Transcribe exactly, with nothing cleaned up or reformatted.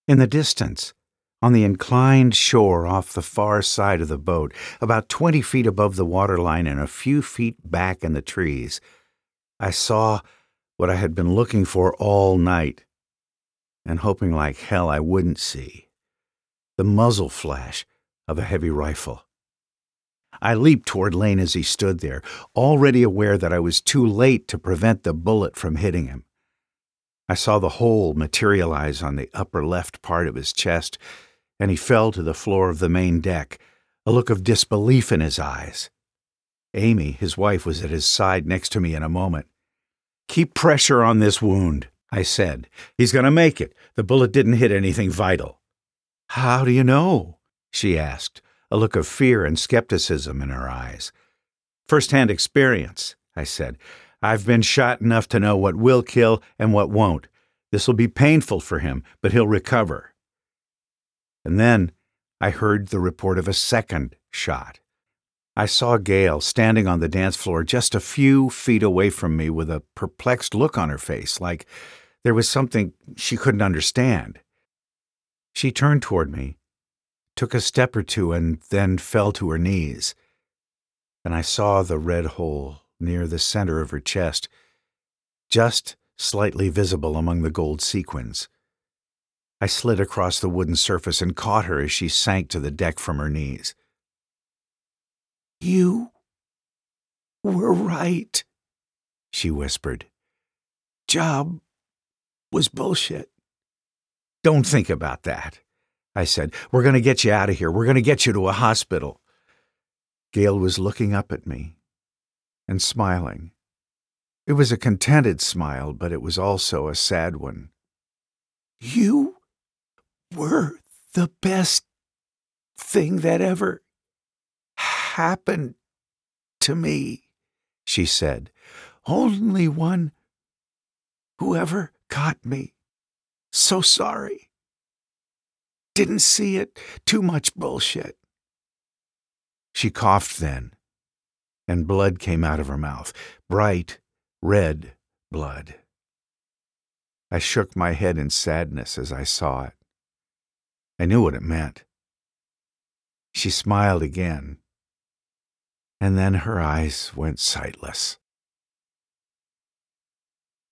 In the distance, on the inclined shore off the far side of the boat, about twenty feet above the waterline and a few feet back in the trees, I saw what I had been looking for all night, and hoping like hell I wouldn't see: the muzzle flash of a heavy rifle. I leaped toward Lane as he stood there, already aware that I was too late to prevent the bullet from hitting him. I saw the hole materialize on the upper left part of his chest, and he fell to the floor of the main deck, a look of disbelief in his eyes. Amy, his wife, was at his side next to me in a moment. "Keep pressure on this wound," I said. "He's going to make it. The bullet didn't hit anything vital." "How do you know?" she asked, a look of fear and skepticism in her eyes. "First-hand experience," I said. "I've been shot enough to know what will kill and what won't. This will be painful for him, but he'll recover." And then I heard the report of a second shot. I saw Gail standing on the dance floor just a few feet away from me with a perplexed look on her face, like there was something she couldn't understand. She turned toward me, took a step or two, and then fell to her knees. And I saw the red hole near the center of her chest, just slightly visible among the gold sequins. I slid across the wooden surface and caught her as she sank to the deck from her knees. "You were right," she whispered. "Job was bullshit." "Don't think about that," I said. "We're going to get you out of here. We're going to get you to a hospital." Gail was looking up at me and smiling. It was a contented smile, but it was also a sad one. "You were the best thing that ever happened to me," she said. "Only one who ever got me. So sorry. Didn't see it. Too much bullshit." She coughed then, and blood came out of her mouth, bright red blood. I shook my head in sadness as I saw it. I knew what it meant. She smiled again, and then her eyes went sightless.